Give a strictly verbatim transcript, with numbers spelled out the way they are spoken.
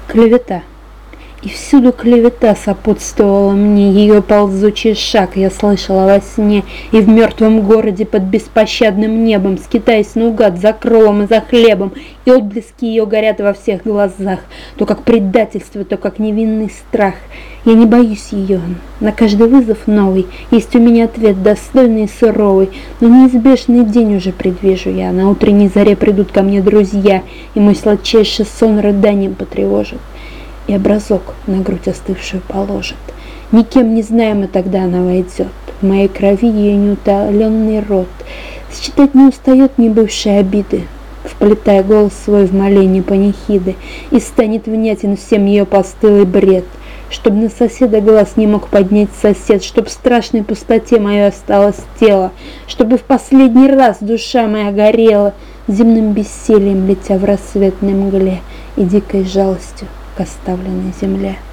Клевета. И всюду клевета сопутствовала мне, ее ползучий шаг я слышала во сне, и в мертвом городе под беспощадным небом, скитаясь наугад за кровом и за хлебом, и отблески ее горят во всех глазах, то как предательство, то как невинный страх. Я не боюсь ее, на каждый вызов новый есть у меня ответ достойный и суровый, но неизбежный день уже предвижу я, на утренней заре придут ко мне друзья, и мой сладчайший сон рыданием потревожит. И образок на грудь остывшую положит. Никем не знаемо тогда она войдет. В моей крови ее неутоленный рот. Считать не устает не бывшие обиды, вплетая голос свой в моление панихиды, и станет внятен всем ее постылый бред. Чтоб на соседа глаз не мог поднять сосед, чтоб в страшной пустоте моей осталось тело, чтобы в последний раз душа моя горела, земным бессилием летя в рассветной мгле и дикой жалостью к оставленной земле.